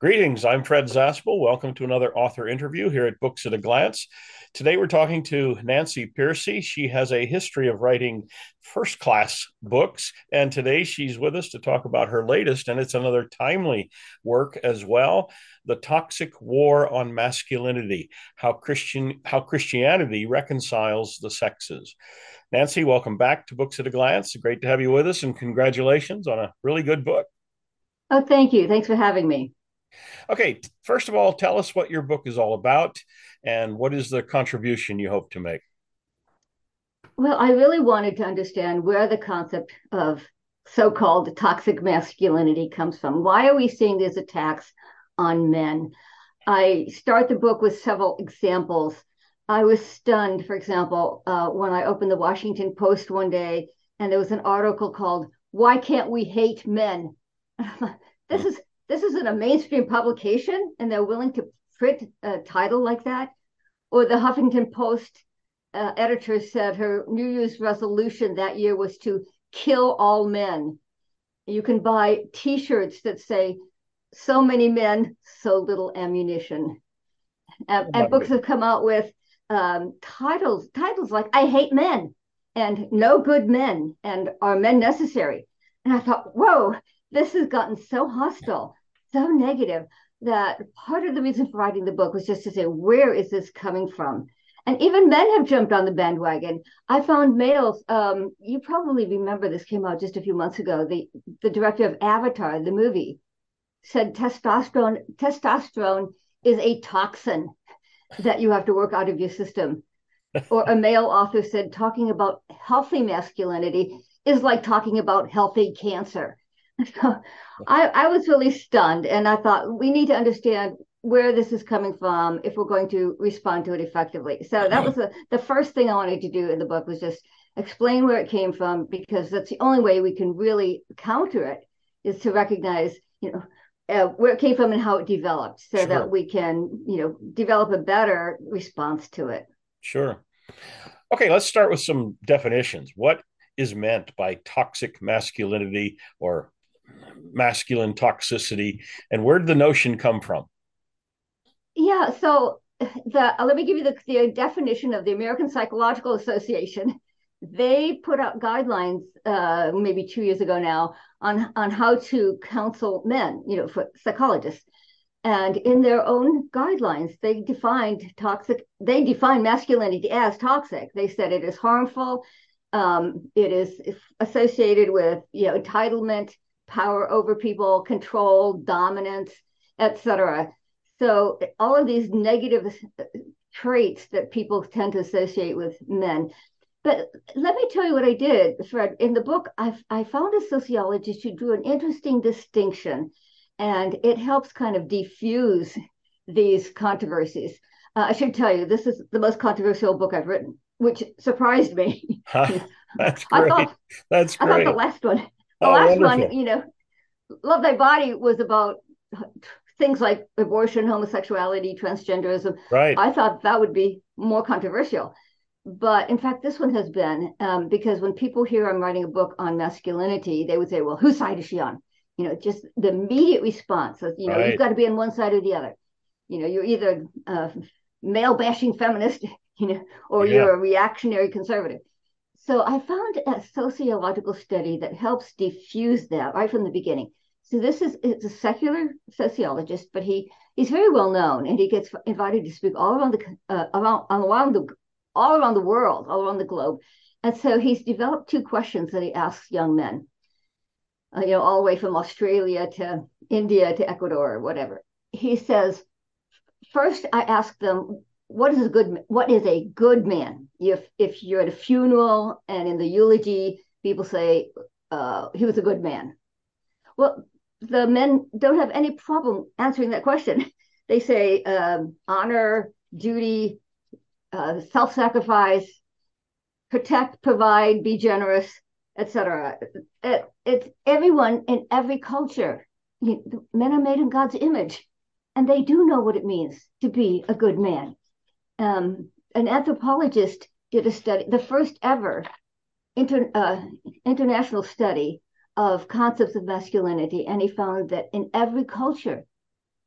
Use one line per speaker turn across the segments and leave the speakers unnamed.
Greetings, I'm Fred Zaspel. Welcome to another author interview here at Books at a Glance. Today we're talking to Nancy Pearcey. She has a history of writing first class books, and today she's with us to talk about her latest, and it's another timely work as well, The Toxic War on Masculinity, how Christianity reconciles the sexes. Nancy, welcome back to Books at a Glance. Great to have you with us, and congratulations on a really good book.
Oh, thank you. Thanks for having me.
Okay, first of all, tell us what your book is all about and what is the contribution you hope to make.
Well, I really wanted to understand where the concept of so-called toxic masculinity comes from. Why are we seeing these attacks on men? I start the book with several examples. I was stunned, for example, when I opened the Washington Post one day and there was an article called "Why Can't We Hate Men?"
Hmm.
this is this isn't a mainstream publication, and they're willing to print a title like that. Or the Huffington Post editor said her New Year's resolution that year was to kill all men. You can buy T-shirts that say "So many men, so little ammunition,"
Oh my
and books
goodness.
have come out with titles like "I Hate Men" and "No Good Men" and "Are Men Necessary?" And I thought, whoa, this has gotten so hostile, so negative, that part of the reason for writing the book was just to say, where is this coming from? And even men have jumped on the bandwagon. I found males. You probably remember this came out just a few months ago. The director of Avatar, the movie, said testosterone is a toxin that you have to work out of your system. Or a male author said talking about healthy masculinity is like talking about healthy cancer. So I was really stunned, and I thought we need to understand where this is coming from if we're going to respond to it effectively. So that was the first thing I wanted to do in the book, was just explain where it came from, because that's the only way we can really counter it, is to recognize, where it came from and how it developed, so that
Sure,
we can, develop a better response to it.
sure. Okay, let's start with some definitions. What is meant by toxic masculinity or masculine toxicity, and where did the notion come from?
Yeah, so let me give you the definition of the American Psychological Association. They put out guidelines maybe 2 years ago now on how to counsel men, for psychologists. And in their own guidelines, they define masculinity as toxic. They said it is harmful. It is associated with, entitlement, power over people, control, dominance, etc. So all of these negative traits that people tend to associate with men. But let me tell you what I did, Fred. In the book, I found a sociologist who drew an interesting distinction, and it helps kind of diffuse these controversies. I should tell you, this is the most controversial book I've written, which surprised me.
Huh,
you know,
that's
I
great.
thought
That's
I thought
great.
the
Oh,
last one,
wonderful.
Love Thy Body was about things like abortion, homosexuality, transgenderism.
Right.
I thought that would be more controversial. But in fact, this one has been, because when people hear I'm writing a book on masculinity, they would say, well, whose side is she on? Just the immediate response is, you've
Right.
got to be on one side or the other. You're either a male bashing feminist, or
Yeah.
you're a reactionary conservative. So I found a sociological study that helps diffuse that right from the beginning. So it's a secular sociologist, but he's very well known, and he gets invited to speak all around the world, all around the globe. And so he's developed two questions that he asks young men, all the way from Australia to India to Ecuador or whatever. He says, first I ask them, what is a good man? If you're at a funeral and in the eulogy people say, he was a good man, well, the men don't have any problem answering that question. They say, honor, duty, self-sacrifice, protect, provide, be generous, etc. It's everyone in every culture. Men are made in God's image, and they do know what it means to be a good man. An anthropologist did a study, the first ever inter, uh, international study of concepts of masculinity, and he found that in every culture,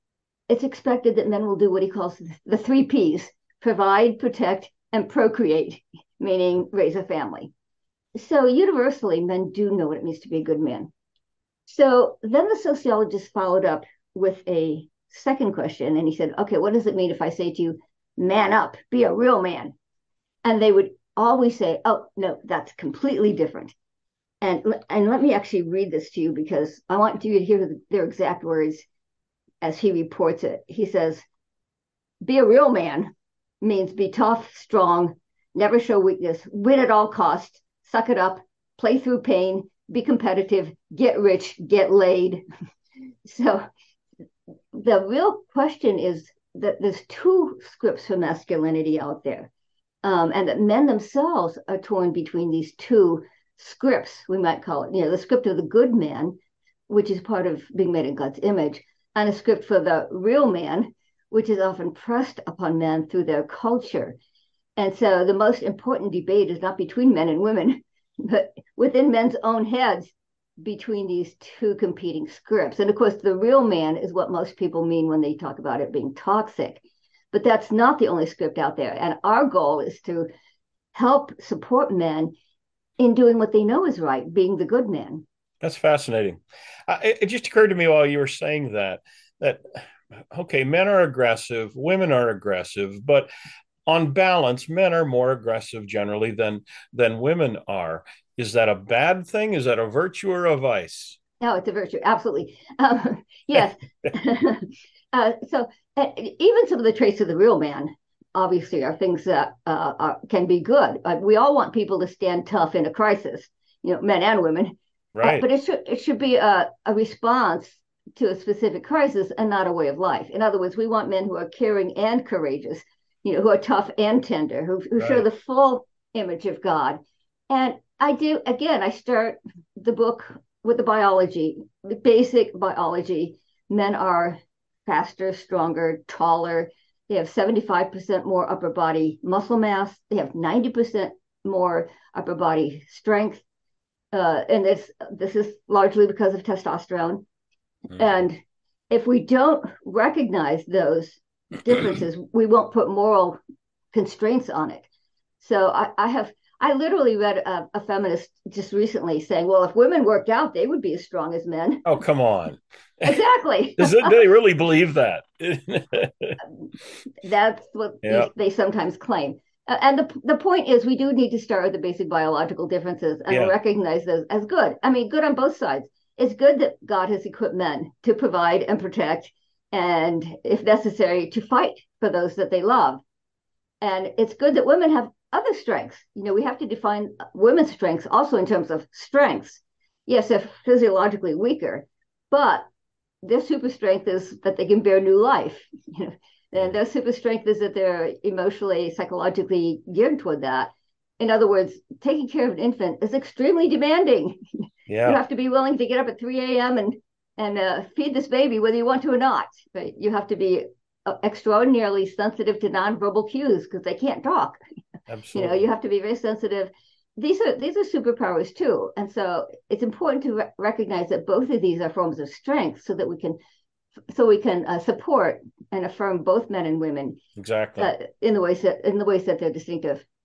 it's expected that men will do what he calls the three P's: provide, protect, and procreate, meaning raise a family. So universally, men do know what it means to be a good man. So then the sociologist followed up with a second question, and he said, okay, what does it mean if I say to you, man up, be a real man? And they would always say, oh, no, that's completely different. And let me actually read this to you because I want you to hear their exact words as he reports it. He says, be a real man means be tough, strong, never show weakness, win at all costs, suck it up, play through pain, be competitive, get rich, get laid. So the real question is that there's two scripts for masculinity out there, and that men themselves are torn between these two scripts, we might call it, the script of the good man, which is part of being made in God's image, and a script for the real man, which is often pressed upon men through their culture. And so the most important debate is not between men and women, but within men's own heads between these two competing scripts. And of course, the real man is what most people mean when they talk about it being toxic. But that's not the only script out there. And our goal is to help support men in doing what they know is right, being the good man.
That's fascinating. It just occurred to me while you were saying that okay, men are aggressive, women are aggressive, but on balance, men are more aggressive generally than women are. Is that a bad thing? Is that a virtue or a vice?
No, it's a virtue, absolutely. Yes. So even some of the traits of the real man, obviously, are things that can be good. We all want people to stand tough in a crisis, men and women.
Right.
But it should be a response to a specific crisis and not a way of life. In other words, we want men who are caring and courageous, who are tough and tender, who show
Right.
the full image of God. And I start the book with the biology, the basic biology. Men are faster, stronger, taller. They have 75% more upper body muscle mass. They have 90% more upper body strength. And this is largely because of testosterone.
Mhm.
And if we don't recognize those differences, we won't put moral constraints on it. So I literally read a feminist just recently saying, well, if women worked out, they would be as strong as men.
Oh, come on.
Exactly.
Do they really believe that?
That's what
Yeah.
they sometimes claim. And the point is, we do need to start with the basic biological differences and
Yeah.
recognize those as good. I mean, good on both sides. It's good that God has equipped men to provide and protect, and if necessary, to fight for those that they love. And it's good that women have other strengths. We have to define women's strengths also in terms of strengths. Yes, they're physiologically weaker, but their super strength is that they can bear new life. And their super strength is that they're emotionally, psychologically geared toward that. In other words, taking care of an infant is extremely demanding. You
Yeah.
have to be willing to get up at 3 a.m. and feed this baby whether you want to or not. But you have to be extraordinarily sensitive to nonverbal cues because they can't talk. You
Absolutely.
have to be very sensitive. These are superpowers too, and so it's important to recognize that both of these are forms of strength, so we can support and affirm both men and women
Exactly.
in the ways that they're distinctive.